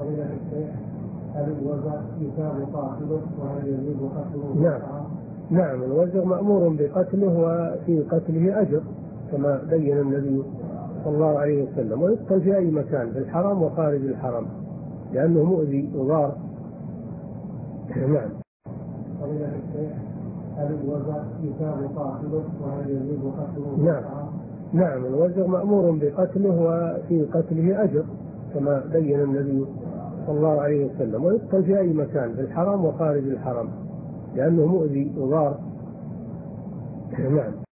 فضيلة الشيخ، هل الوزغ يثاب صاحبه وهل يجوز قتله؟ نعم الوزغ مأمور بقتله وفي قتله أجر كما بين النبي صلى الله عليه وسلم، ويقتل في أي مكان في الحرم وخارج الحرم لأنه مؤذي وضار. نعم. فضيلة الشيخ، هل الوزغ يثاب صاحبه وهل يجوز قتله؟ نعم الوزغ مأمور بقتله وفي قتله أجر كما بين النبي صلى الله عليه وسلم، ويقتل في أي مكان في الحرم وخارج الحرم لأنه مؤذي وضار. نعم.